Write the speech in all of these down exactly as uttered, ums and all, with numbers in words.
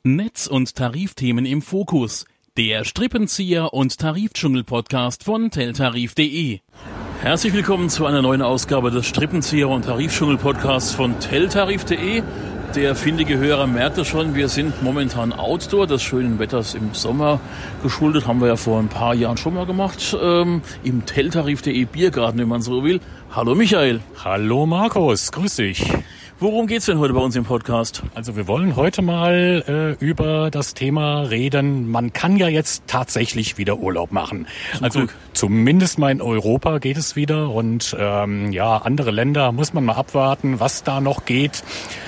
Netz- und Tarifthemen im Fokus. Der Strippenzieher und Tarifdschungel-Podcast von teltarif punkt de. Herzlich willkommen zu einer neuen Ausgabe des Strippenzieher und Tarifdschungel-Podcasts von teltarif punkt de. Der findige Hörer merkt es schon, wir sind momentan Outdoor, des schönen Wetters im Sommer geschuldet. Haben wir ja vor ein paar Jahren schon mal gemacht, ähm, im teltarif punkt de Biergarten, wenn man so will. Hallo Michael. Hallo Markus, grüß dich. Worum geht's denn heute bei uns im Podcast? Also wir wollen heute mal äh, über das Thema reden. Man kann ja jetzt tatsächlich wieder Urlaub machen. Zum also Glück. Zumindest mal in Europa geht es wieder und ähm, ja, andere Länder muss man mal abwarten, was da noch geht.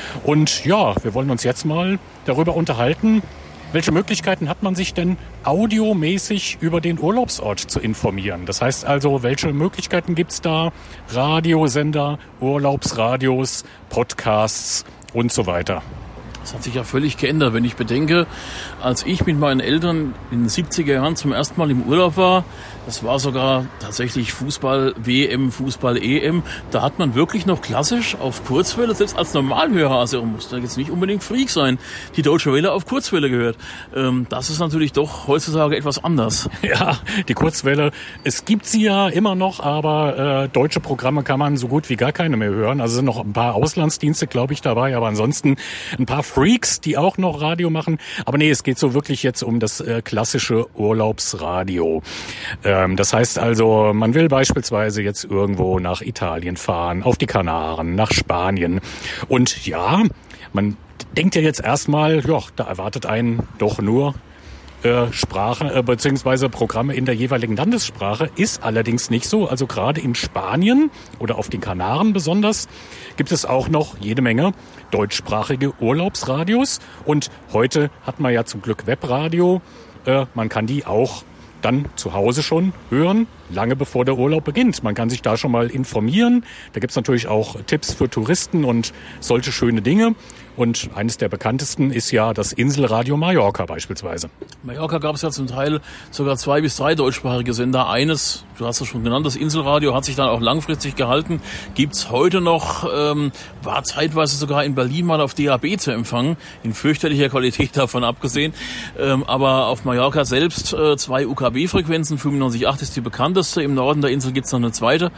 Und ja, wir wollen uns jetzt mal darüber unterhalten, welche Möglichkeiten hat man sich denn audiomäßig über den Urlaubsort zu informieren? Das heißt also, welche Möglichkeiten gibt's da? Radiosender, Urlaubsradios, Podcasts und so weiter. Das hat sich ja völlig geändert, wenn ich bedenke, als ich mit meinen Eltern in den siebziger Jahren zum ersten Mal im Urlaub war, das war sogar tatsächlich Fußball-W M, Fußball-E M, da hat man wirklich noch klassisch auf Kurzwelle, selbst als Normalhörer, also muss da jetzt nicht unbedingt Freak sein, die Deutsche Welle auf Kurzwelle gehört. Ähm, das ist natürlich doch heutzutage etwas anders. Ja, die Kurzwelle, es gibt sie ja immer noch, aber äh, deutsche Programme kann man so gut wie gar keine mehr hören. Also sind noch ein paar Auslandsdienste, glaube ich, dabei, aber ansonsten ein paar Freaks, die auch noch Radio machen. Aber nee, es geht so wirklich jetzt um das äh, klassische Urlaubsradio. Ähm, das heißt also, man will beispielsweise jetzt irgendwo nach Italien fahren, auf die Kanaren, nach Spanien. Und ja, man denkt ja jetzt erstmal, ja, da erwartet einen doch nur Äh, Sprache äh, beziehungsweise Programme in der jeweiligen Landessprache, ist allerdings nicht so. Also gerade in Spanien oder auf den Kanaren besonders gibt es auch noch jede Menge deutschsprachige Urlaubsradios. Und heute hat man ja zum Glück Webradio. Äh, man kann die auch dann zu Hause schon hören, lange bevor der Urlaub beginnt. Man kann sich da schon mal informieren. Da gibt's natürlich auch Tipps für Touristen und solche schöne Dinge. Und eines der bekanntesten ist ja das Inselradio Mallorca beispielsweise. Mallorca gab es ja zum Teil sogar zwei bis drei deutschsprachige Sender. Eines, du hast es schon genannt, das Inselradio hat sich dann auch langfristig gehalten. Gibt's heute noch, ähm, war zeitweise sogar in Berlin mal auf D A B zu empfangen, in fürchterlicher Qualität davon abgesehen. Ähm, aber auf Mallorca selbst äh, zwei U K W-Frequenzen, fünfundneunzig Komma acht ist die bekannteste. Im Norden der Insel gibt's noch eine zweite.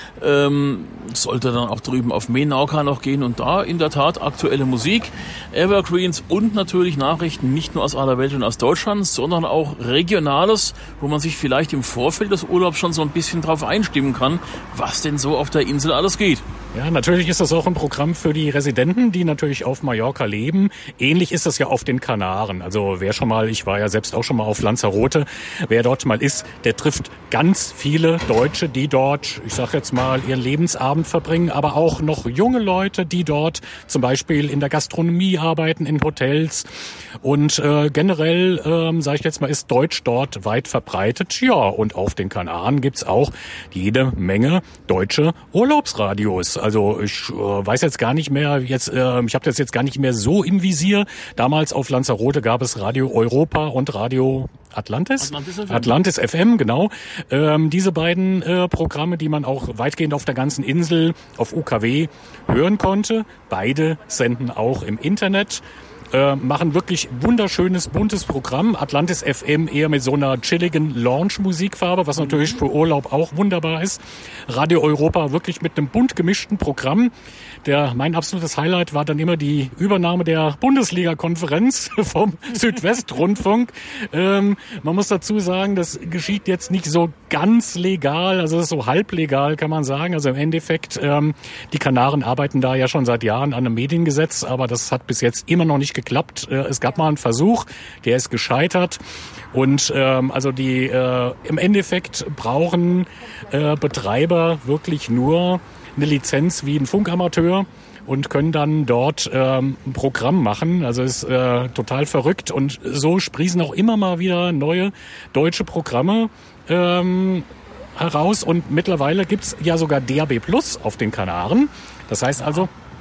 Ähm, sollte dann auch drüben auf Menorca noch gehen und da in der Tat aktuelle Musik, Evergreens und natürlich Nachrichten nicht nur aus aller Welt und aus Deutschland, sondern auch Regionales, wo man sich vielleicht im Vorfeld des Urlaubs schon so ein bisschen drauf einstimmen kann, was denn so auf der Insel alles geht. Ja, natürlich ist das auch ein Programm für die Residenten, die natürlich auf Mallorca leben. Ähnlich ist das ja auf den Kanaren. Also wer schon mal, ich war ja selbst auch schon mal auf Lanzarote, wer dort mal ist, der trifft ganz viele Deutsche, die dort, ich sag jetzt mal, ihren Lebensabend verbringen, aber auch noch junge Leute, die dort zum Beispiel in der Gastronomie arbeiten, in Hotels. Und äh, generell, ähm, sage ich jetzt mal, ist Deutsch dort weit verbreitet. Ja, und auf den Kanaren gibt's auch jede Menge deutsche Urlaubsradios. Also ich äh, weiß jetzt gar nicht mehr, jetzt äh, ich habe das jetzt gar nicht mehr so im Visier. Damals auf Lanzarote gab es Radio Europa und Radio Atlantis? Atlantis F M. Atlantis F M, genau. Ähm, diese beiden äh, Programme, die man auch weitgehend auf der ganzen Insel auf U K W hören konnte. Beide senden auch im Internet. Äh, machen wirklich wunderschönes, buntes Programm. Atlantis F M eher mit so einer chilligen Lounge-Musikfarbe, was natürlich für Urlaub auch wunderbar ist. Radio Europa wirklich mit einem bunt gemischten Programm. Der, mein absolutes Highlight war dann immer die Übernahme der Bundesliga-Konferenz vom Südwestrundfunk. Ähm, man muss dazu sagen, das geschieht jetzt nicht so ganz legal, also es ist so halblegal, kann man sagen. Also im Endeffekt, ähm, die Kanaren arbeiten da ja schon seit Jahren an einem Mediengesetz, aber das hat bis jetzt immer noch nicht geklappt. Äh, es gab mal einen Versuch, der ist gescheitert. Und ähm, also die äh, im Endeffekt brauchen äh, Betreiber wirklich nur eine Lizenz wie ein Funkamateur und können dann dort ähm, ein Programm machen. Also ist äh, total verrückt. Und so sprießen auch immer mal wieder neue deutsche Programme ähm, heraus. Und mittlerweile gibt's ja sogar D A B Plus auf den Kanaren. Das heißt also,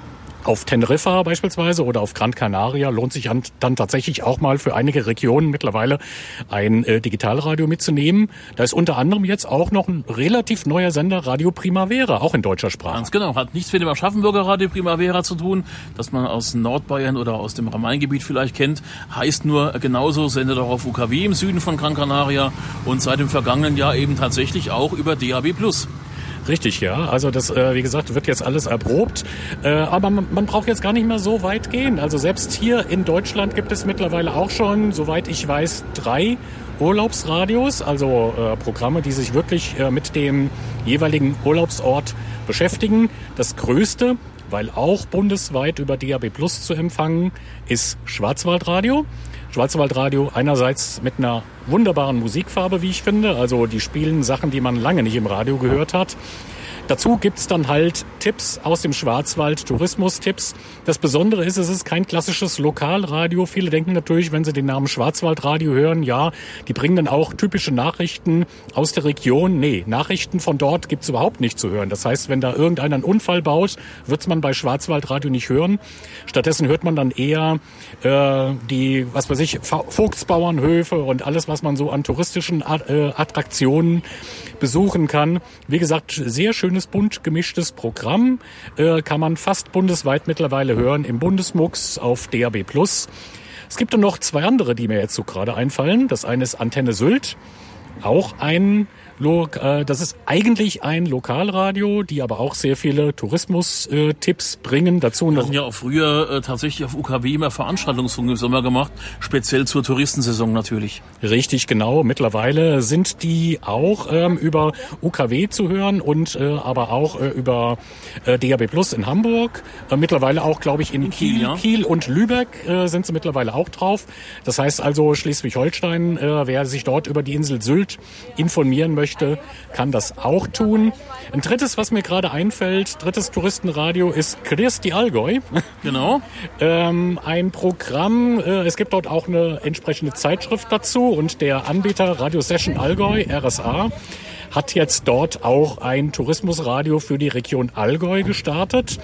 Auf Teneriffa beispielsweise oder auf Gran Canaria lohnt sich dann tatsächlich auch mal für einige Regionen mittlerweile ein äh, Digitalradio mitzunehmen. Da ist unter anderem jetzt auch noch ein relativ neuer Sender, Radio Primavera, auch in deutscher Sprache. Ganz genau, hat nichts mit dem Aschaffenburger Radio Primavera zu tun, das man aus Nordbayern oder aus dem Rhein-Main-Gebiet vielleicht kennt, heißt nur genauso, sendet auch auf U K W im Süden von Gran Canaria und seit dem vergangenen Jahr eben tatsächlich auch über D A B plus. Richtig, ja. Also das, äh, wie gesagt, wird jetzt alles erprobt. Äh, aber man, man braucht jetzt gar nicht mehr so weit gehen. Also selbst hier in Deutschland gibt es mittlerweile auch schon, soweit ich weiß, drei Urlaubsradios, also äh, Programme, die sich wirklich äh, mit dem jeweiligen Urlaubsort beschäftigen. Das größte, weil auch bundesweit über D A B plus zu empfangen, ist Schwarzwaldradio. Schwarzwaldradio einerseits mit einer wunderbaren Musikfarbe, wie ich finde. Also die spielen Sachen, die man lange nicht im Radio gehört hat. Dazu gibt's dann halt Tipps aus dem Schwarzwald, Tourismus-Tipps. Das Besondere ist, es ist kein klassisches Lokalradio. Viele denken natürlich, wenn sie den Namen Schwarzwaldradio hören, ja, die bringen dann auch typische Nachrichten aus der Region. Nee, Nachrichten von dort gibt's überhaupt nicht zu hören. Das heißt, wenn da irgendeiner einen Unfall baut, wird's man bei Schwarzwaldradio nicht hören. Stattdessen hört man dann eher äh, die, was weiß ich, Vogtsbauernhöfe und alles, was man so an touristischen äh, Attraktionen besuchen kann. Wie gesagt, sehr schönes, bunt gemischtes Programm. Äh, kann man fast bundesweit mittlerweile hören im Bundesmux auf D A B plus. Es gibt dann noch zwei andere, die mir jetzt so gerade einfallen. Das eine ist Antenne Sylt. Auch ein Lo- äh, das ist eigentlich ein Lokalradio, die aber auch sehr viele Tourismus-Tipps bringen. Dazu noch. Wir hatten ja auch früher äh, tatsächlich auf U K W immer Veranstaltungsfunk im Sommer gemacht, speziell zur Touristensaison natürlich. Richtig, genau. Mittlerweile sind die auch ähm, über U K W zu hören und äh, aber auch äh, über äh, D A B plus in Hamburg. Äh, mittlerweile auch, glaube ich, in, in Kiel, Kiel, ja. Kiel und Lübeck äh, sind sie mittlerweile auch drauf. Das heißt also Schleswig-Holstein, äh, wer sich dort über die Insel Sylt informieren möchte, kann das auch tun. Ein drittes, was mir gerade einfällt, drittes Touristenradio ist Cristi Allgäu. Genau. ähm, ein Programm, äh, es gibt dort auch eine entsprechende Zeitschrift dazu und der Anbieter Radio Session Allgäu, R S A, hat jetzt dort auch ein Tourismusradio für die Region Allgäu gestartet.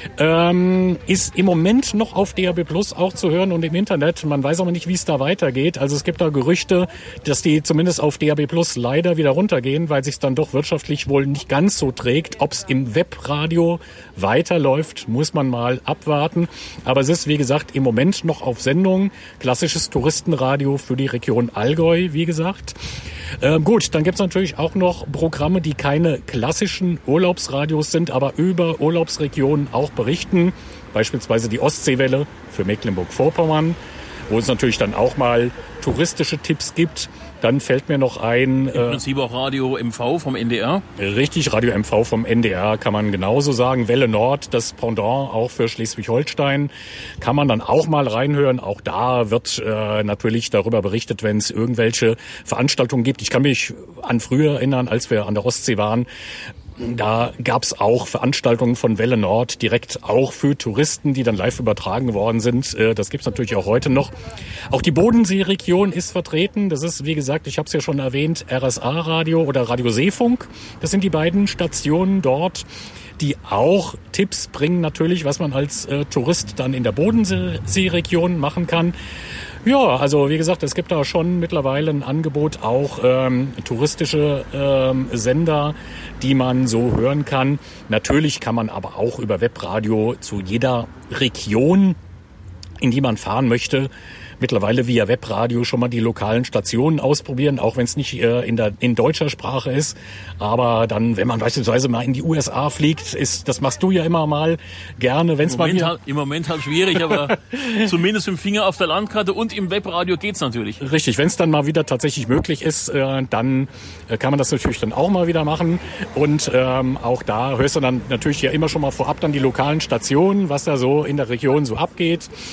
Ähm, ist im Moment noch auf D A B plus auch zu hören und im Internet. Man weiß aber nicht, wie es da weitergeht. Also es gibt da Gerüchte, dass die zumindest auf D A B plus leider wieder runtergehen, weil sich es dann doch wirtschaftlich wohl nicht ganz so trägt. Ob es im Webradio weiterläuft, muss man mal abwarten. Aber es ist, wie gesagt, im Moment noch auf Sendung. Klassisches Touristenradio für die Region Allgäu, wie gesagt. Ähm, gut, dann gibt's natürlich auch noch Programme, die keine klassischen Urlaubsradios sind, aber über Urlaubsregionen auch berichten. Beispielsweise die Ostseewelle für Mecklenburg-Vorpommern, wo es natürlich dann auch mal touristische Tipps gibt. Dann fällt mir noch ein... Im äh, Prinzip auch Radio M V vom N D R. Richtig, Radio M V vom N D R kann man genauso sagen. Welle Nord, das Pendant auch für Schleswig-Holstein, kann man dann auch mal reinhören. Auch da wird äh, natürlich darüber berichtet, wenn es irgendwelche Veranstaltungen gibt. Ich kann mich an früher erinnern, als wir an der Ostsee waren. Da gab's auch Veranstaltungen von Welle Nord, direkt auch für Touristen, die dann live übertragen worden sind. Das gibt's natürlich auch heute noch. Auch die Bodenseeregion ist vertreten. Das ist, wie gesagt, ich habe es ja schon erwähnt, R S A-Radio oder Radio Seefunk. Das sind die beiden Stationen dort, die auch Tipps bringen natürlich, was man als äh, Tourist dann in der Bodenseeregion machen kann. Ja, also wie gesagt, es gibt da schon mittlerweile ein Angebot, auch ähm, touristische ähm, Sender, die man so hören kann. Natürlich kann man aber auch über Webradio zu jeder Region, in die man fahren möchte, mittlerweile via Webradio schon mal die lokalen Stationen ausprobieren, auch wenn es nicht äh, in der in deutscher Sprache ist. Aber dann, wenn man beispielsweise mal in die U S A fliegt, ist, das machst du ja immer mal gerne, wenn es mal hier... Halt, Im Moment halt schwierig, aber zumindest im Finger auf der Landkarte und im Webradio geht's natürlich. Richtig, wenn es dann mal wieder tatsächlich möglich ist, äh, dann äh, kann man das natürlich dann auch mal wieder machen. Und ähm, auch da hörst du dann natürlich ja immer schon mal vorab dann die lokalen Stationen, was da so in der Region so abgeht.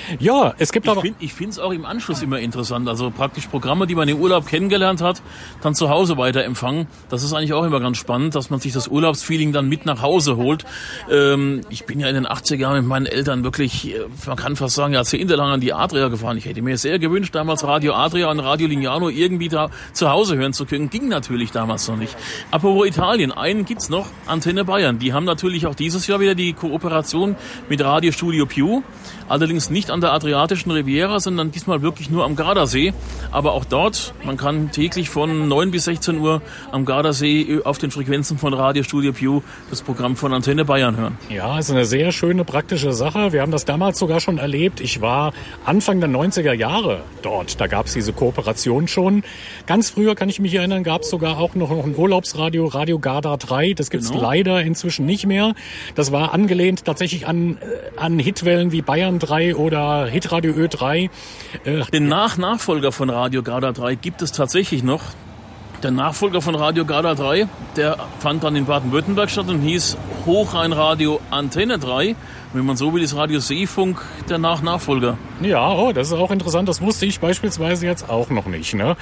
Ja, es gibt ich aber... Find, ich finde es auch im Anschluss immer interessant. Also praktisch Programme, die man im Urlaub kennengelernt hat, dann zu Hause weiter empfangen. Das ist eigentlich auch immer ganz spannend, dass man sich das Urlaubsfeeling dann mit nach Hause holt. Ähm, ich bin ja in den achtziger Jahren mit meinen Eltern wirklich, man kann fast sagen, jahrzehntelang an die Adria gefahren. Ich hätte mir sehr gewünscht, damals Radio Adria und Radio Lignano irgendwie da zu Hause hören zu können. Ging natürlich damals noch nicht. Apropos Italien, einen gibt's noch, Antenne Bayern. Die haben natürlich auch dieses Jahr wieder die Kooperation mit Radio Studio Più. Allerdings nicht an der Adriatischen Riviera, sondern diesmal wirklich nur am Gardasee. Aber auch dort, man kann täglich von neun bis sechzehn Uhr am Gardasee auf den Frequenzen von Radio Studio Più das Programm von Antenne Bayern hören. Ja, ist eine sehr schöne, praktische Sache. Wir haben das damals sogar schon erlebt. Ich war Anfang der neunziger Jahre dort. Da gab es diese Kooperation schon. Ganz früher, kann ich mich erinnern, gab es sogar auch noch ein Urlaubsradio, Radio Garda drei. Das gibt's genau. leider inzwischen nicht mehr. Das war angelehnt tatsächlich an, an Hitwellen wie Bayern drei oder Hitradio Ö drei. Äh, Den Nach-Nachfolger von Radio Garda drei gibt es tatsächlich noch. Der Nachfolger von Radio Garda drei, der fand dann in Baden-Württemberg statt und hieß Hochrheinradio Antenne drei. Wenn man so will, ist Radio Seefunk der Nach-Nachfolger. Ja, oh, das ist auch interessant. Das wusste ich beispielsweise jetzt auch noch nicht. Ne?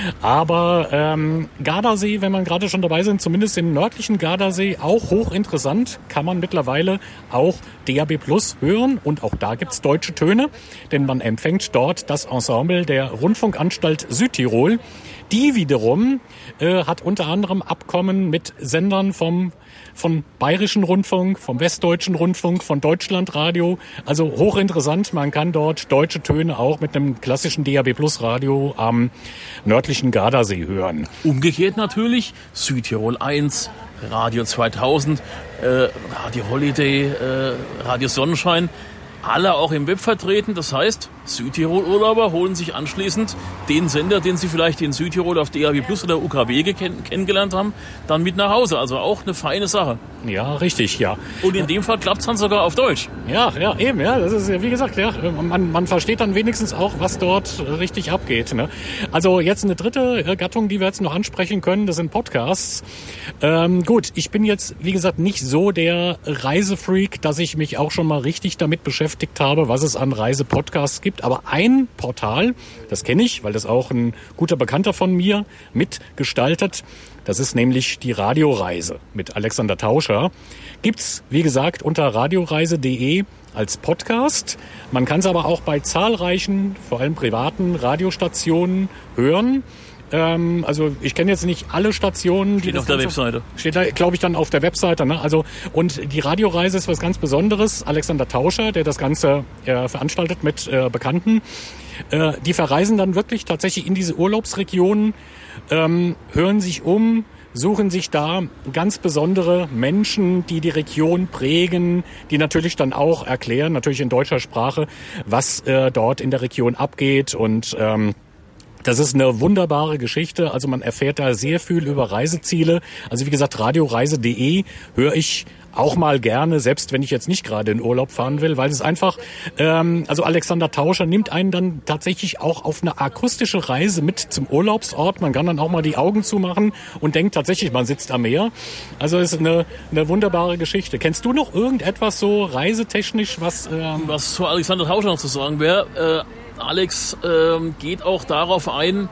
Aber ähm, Gardasee, wenn man gerade schon dabei sind, zumindest im nördlichen Gardasee, auch hochinteressant, kann man mittlerweile auch D A B Plus hören. Und auch da gibt's deutsche Töne, denn man empfängt dort das Ensemble der Rundfunkanstalt Südtirol. Die wiederum äh, hat unter anderem Abkommen mit Sendern vom vom Bayerischen Rundfunk, vom Westdeutschen Rundfunk, von Deutschlandradio. Also hochinteressant, man kann dort deutsche Töne auch mit einem klassischen D A B Plus Radio am nördlichen Gardasee hören. Umgekehrt natürlich Südtirol eins, Radio zweitausend, äh, Radio Holiday, äh, Radio Sonnenschein. Alle auch im Web vertreten. Das heißt, Südtirol-Urlauber holen sich anschließend den Sender, den sie vielleicht in Südtirol auf D A B Plus oder U K W kenn- kennengelernt haben, dann mit nach Hause. Also auch eine feine Sache. Ja, richtig, ja. Und in dem Fall klappt es dann sogar auf Deutsch. Ja, ja, eben, ja. Das ist, wie gesagt, ja, man, man versteht dann wenigstens auch, was dort richtig abgeht. Ne? Also jetzt eine dritte Gattung, die wir jetzt noch ansprechen können, das sind Podcasts. Ähm, gut, ich bin jetzt, wie gesagt, nicht so der Reisefreak, dass ich mich auch schon mal richtig damit beschäftigt habe, was es an Reisepodcasts gibt. Aber ein Portal, das kenne ich, weil das auch ein guter Bekannter von mir mitgestaltet, das ist nämlich die Radioreise mit Alexander Tauscher. Gibt's, wie gesagt, unter radioreise punkt de als Podcast. Man kann es aber auch bei zahlreichen, vor allem privaten Radiostationen hören. Ähm, also ich kenne jetzt nicht alle Stationen. Steht die auf der Webseite. Steht da, glaube ich, dann auf der Webseite. Ne? Also und die Radioreise ist was ganz Besonderes. Alexander Tauscher, der das Ganze äh, veranstaltet mit äh, Bekannten, äh, die verreisen dann wirklich tatsächlich in diese Urlaubsregionen, ähm, hören sich um, suchen sich da ganz besondere Menschen, die die Region prägen, die natürlich dann auch erklären, natürlich in deutscher Sprache, was äh, dort in der Region abgeht und ähm, das ist eine wunderbare Geschichte. Also man erfährt da sehr viel über Reiseziele. Also wie gesagt, radioreise punkt de höre ich auch mal gerne, selbst wenn ich jetzt nicht gerade in Urlaub fahren will, weil es einfach, ähm, also Alexander Tauscher nimmt einen dann tatsächlich auch auf eine akustische Reise mit zum Urlaubsort. Man kann dann auch mal die Augen zumachen und denkt tatsächlich, man sitzt am Meer. Also es ist eine, eine wunderbare Geschichte. Kennst du noch irgendetwas so reisetechnisch, was... Ähm was zu Alexander Tauscher noch zu sagen wäre... Äh Alex ähm, geht auch darauf ein,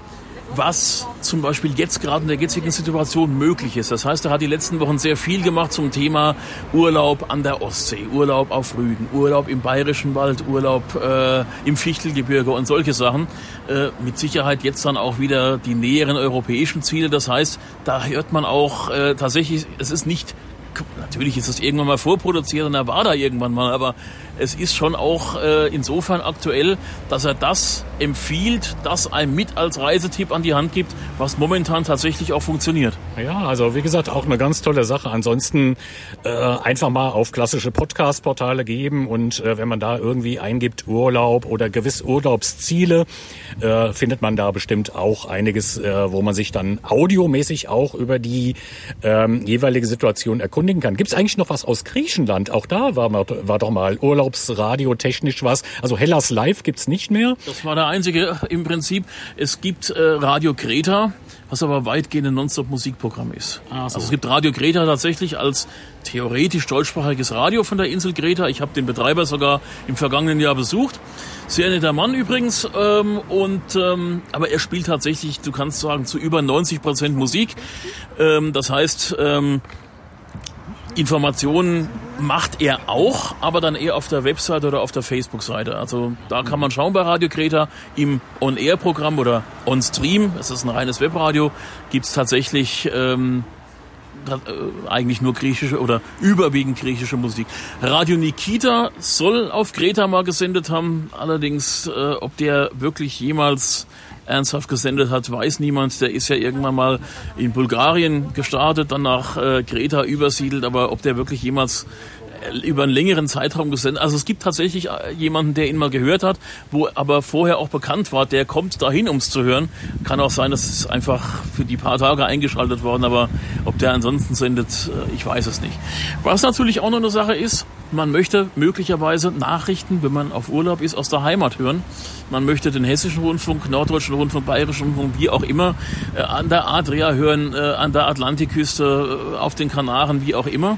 was zum Beispiel jetzt gerade in der jetzigen Situation möglich ist. Das heißt, er hat die letzten Wochen sehr viel gemacht zum Thema Urlaub an der Ostsee, Urlaub auf Rügen, Urlaub im Bayerischen Wald, Urlaub äh, im Fichtelgebirge und solche Sachen. Äh, mit Sicherheit jetzt dann auch wieder die näheren europäischen Ziele. Das heißt, da hört man auch äh, tatsächlich, es ist nicht... Natürlich ist es irgendwann mal vorproduziert und er war da irgendwann mal, aber es ist schon auch äh, insofern aktuell, dass er das empfiehlt, das einem mit als Reisetipp an die Hand gibt, was momentan tatsächlich auch funktioniert. Ja, also wie gesagt, auch eine ganz tolle Sache. Ansonsten äh, einfach mal auf klassische Podcast-Portale geben und äh, wenn man da irgendwie eingibt Urlaub oder gewiss Urlaubsziele, äh, findet man da bestimmt auch einiges, äh, wo man sich dann audiomäßig auch über die ähm, jeweilige Situation erkundigen kann. Gibt es eigentlich noch was aus Griechenland? Auch da war, war doch mal Urlaubsradio technisch was. Also Hellas Live gibt's nicht mehr. Das war der einzige im Prinzip. Es gibt äh, Radio Kreta, was aber weitgehend ein Nonstop-Musikprogramm ist. Ah, so. Also es gibt Radio Kreta tatsächlich als theoretisch deutschsprachiges Radio von der Insel Kreta. Ich habe den Betreiber sogar im vergangenen Jahr besucht. Sehr netter Mann übrigens, ähm, und ähm, aber er spielt tatsächlich, du kannst sagen, zu über neunzig Prozent Musik. Ähm, das heißt, ähm, Informationen macht er auch, aber dann eher auf der Website oder auf der Facebook-Seite. Also da kann man schauen bei Radio Kreta. Im On-Air-Programm oder On-Stream, das ist ein reines Webradio, gibt's tatsächlich ähm, äh, eigentlich nur griechische oder überwiegend griechische Musik. Radio Nikita soll auf Kreta mal gesendet haben, allerdings äh, ob der wirklich jemals ernsthaft gesendet hat, weiß niemand. Der ist ja irgendwann mal in Bulgarien gestartet, dann nach äh, Kreta übersiedelt, aber ob der wirklich jemals äh, über einen längeren Zeitraum gesendet. Also es gibt tatsächlich äh, jemanden, der ihn mal gehört hat, wo aber vorher auch bekannt war, der kommt dahin, um es zu hören. Kann auch sein, dass es einfach für die paar Tage eingeschaltet worden, aber ob der ansonsten sendet, äh, ich weiß es nicht. Was natürlich auch noch eine Sache ist, man möchte möglicherweise Nachrichten, wenn man auf Urlaub ist, aus der Heimat hören. Man möchte den Hessischen Rundfunk, Norddeutschen Rundfunk, Bayerischen Rundfunk, wie auch immer, äh, an der Adria hören, äh, an der Atlantikküste, äh, auf den Kanaren, wie auch immer.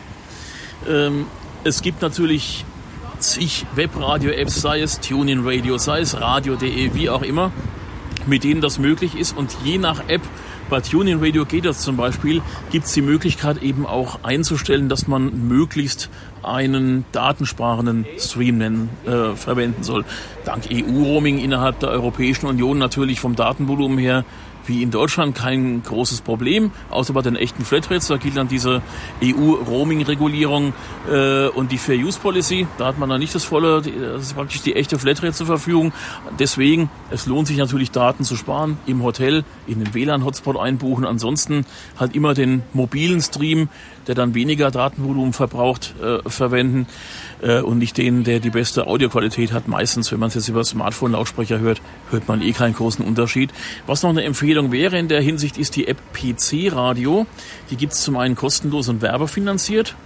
Ähm, es gibt natürlich zig Webradio-Apps, sei es TuneIn Radio, sei es radio punkt de, wie auch immer, mit denen das möglich ist. Und je nach App, bei TuneIn Radio geht das zum Beispiel, gibt es die Möglichkeit eben auch einzustellen, dass man möglichst einen datensparenden Stream nennen, äh, verwenden soll. Dank E U-Roaming innerhalb der Europäischen Union natürlich vom Datenvolumen her wie in Deutschland kein großes Problem, außer bei den echten Flatrates. Da gilt dann diese E U-Roaming-Regulierung äh, und die Fair-Use-Policy. Da hat man dann nicht das volle, das ist praktisch die echte Flatrate zur Verfügung. Deswegen, es lohnt sich natürlich, Daten zu sparen, im Hotel, in den W L A N-Hotspot einbuchen. Ansonsten halt immer den mobilen Stream, der dann weniger Datenvolumen verbraucht, äh, verwenden äh, und nicht den, der die beste Audioqualität hat. Meistens, wenn man es jetzt über Smartphone-Lautsprecher hört, hört man eh keinen großen Unterschied. Was noch eine Empfehlung wäre in der Hinsicht, ist die App P C Radio. Die gibt es zum einen kostenlos und werbefinanziert.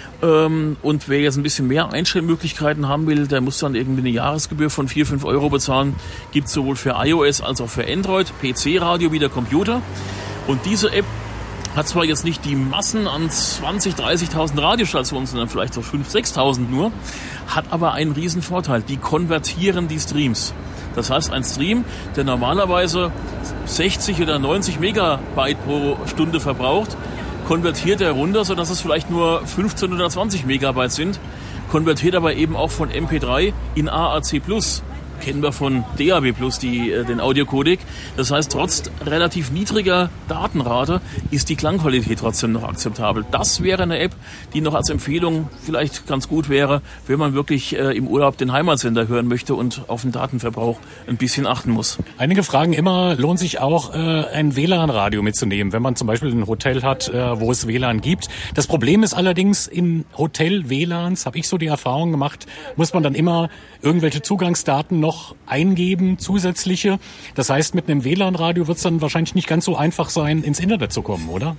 Ähm, und wer jetzt ein bisschen mehr Einstellmöglichkeiten haben will, der muss dann irgendwie eine Jahresgebühr von vier, fünf Euro bezahlen. Gibt es sowohl für iOS als auch für Android. P C Radio wie der Computer. Und diese App hat zwar jetzt nicht die Massen an zwanzigtausend, dreißigtausend Radiostationen, sondern vielleicht so fünftausend, sechstausend nur, hat aber einen riesen Vorteil. Die konvertieren die Streams. Das heißt, ein Stream, der normalerweise sechzig oder neunzig Megabyte pro Stunde verbraucht, konvertiert er runter, sodass es vielleicht nur fünfzehn oder zwanzig Megabyte sind, konvertiert aber eben auch von M P drei in A A C plus. Kennen wir von D A B plus, die, äh, den Audiocodec. Das heißt, trotz relativ niedriger Datenrate ist die Klangqualität trotzdem noch akzeptabel. Das wäre eine App, die noch als Empfehlung vielleicht ganz gut wäre, wenn man wirklich äh, im Urlaub den Heimatsender hören möchte und auf den Datenverbrauch ein bisschen achten muss. Einige fragen immer, lohnt sich auch äh, ein W L A N-Radio mitzunehmen, wenn man zum Beispiel ein Hotel hat, äh, wo es W L A N gibt. Das Problem ist allerdings, in Hotel-W L A Ns, habe ich so die Erfahrung gemacht, muss man dann immer irgendwelche Zugangsdaten noch eingeben, zusätzliche. Das heißt, mit einem W L A N-Radio wird es dann wahrscheinlich nicht ganz so einfach sein, ins Internet zu kommen, oder?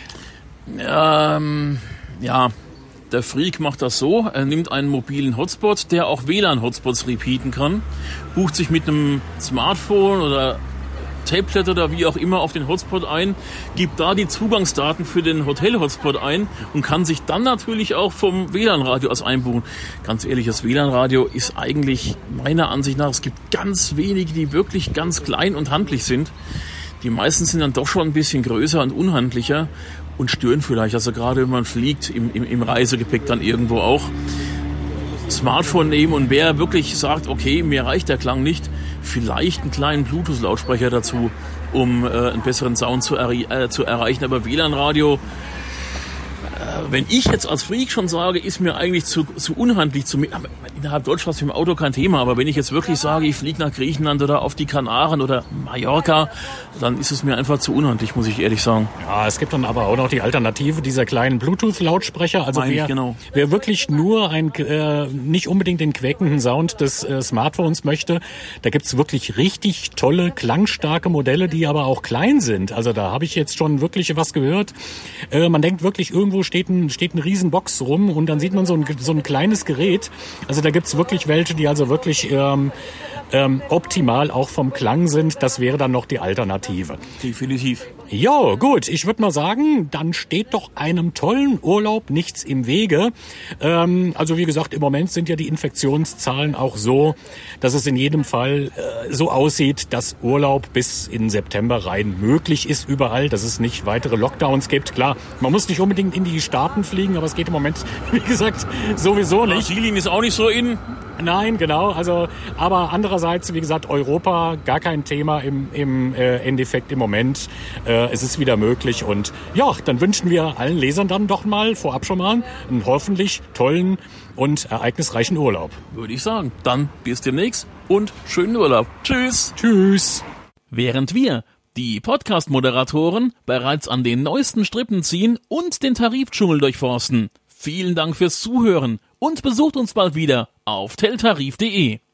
Ähm, ja, der Freak macht das so. Er nimmt einen mobilen Hotspot, der auch W L A N-Hotspots repeaten kann, bucht sich mit einem Smartphone oder Tablet oder wie auch immer auf den Hotspot ein, gibt da die Zugangsdaten für den Hotel-Hotspot ein und kann sich dann natürlich auch vom W L A N-Radio aus einbuchen. Ganz ehrlich, das W L A N-Radio ist eigentlich meiner Ansicht nach, es gibt ganz wenige, die wirklich ganz klein und handlich sind. Die meisten sind dann doch schon ein bisschen größer und unhandlicher und stören vielleicht, also gerade wenn man fliegt, im, im, im Reisegepäck dann irgendwo auch. Smartphone nehmen und wer wirklich sagt, okay, mir reicht der Klang nicht, vielleicht einen kleinen Bluetooth-Lautsprecher dazu, um äh, einen besseren Sound zu, erre- äh, zu erreichen. Aber W L A N-Radio, äh, wenn ich jetzt als Freak schon sage, ist mir eigentlich zu, zu unhandlich. Zu, innerhalb Deutschlands im Auto kein Thema, aber wenn ich jetzt wirklich sage, ich fliege nach Griechenland oder auf die Kanaren oder Mallorca, dann ist es mir einfach zu unhandlich, muss ich ehrlich sagen. Ja, es gibt dann aber auch noch die Alternative dieser kleinen Bluetooth-Lautsprecher. Also wer, genau. wer wirklich nur ein, äh, nicht unbedingt den quäkenden Sound des äh, Smartphones möchte, da gibt's wirklich richtig tolle, klangstarke Modelle, die aber auch klein sind. Also da habe ich jetzt schon wirklich was gehört. Äh, man denkt wirklich, irgendwo steht steht ein, steht eine riesen Box rum und dann sieht man so ein, so ein kleines Gerät. Also da gibt's wirklich welche, die also wirklich ähm, ähm, optimal auch vom Klang sind. Das wäre dann noch die Alternative. Definitiv. Ja, gut. Ich würde mal sagen, dann steht doch einem tollen Urlaub nichts im Wege. Ähm, also wie gesagt, im Moment sind ja die Infektionszahlen auch so, dass es in jedem Fall äh, so aussieht, dass Urlaub bis in September rein möglich ist überall, dass es nicht weitere Lockdowns gibt. Klar, man muss nicht unbedingt in die Staaten fliegen, aber es geht im Moment, wie gesagt, sowieso nicht. Brasilien ist auch nicht so in. Nein, genau. Also, aber andererseits, wie gesagt, Europa gar kein Thema im, im äh, Endeffekt im Moment. Äh, es ist wieder möglich und ja, dann wünschen wir allen Lesern dann doch mal vorab schon mal einen hoffentlich tollen und ereignisreichen Urlaub. Würde ich sagen. Dann bis demnächst und schönen Urlaub. Tschüss. Tschüss. Während wir, die Podcast-Moderatoren, bereits an den neuesten Strippen ziehen und den Tarifdschungel durchforsten. Vielen Dank fürs Zuhören und besucht uns bald wieder auf teltarif punkt de.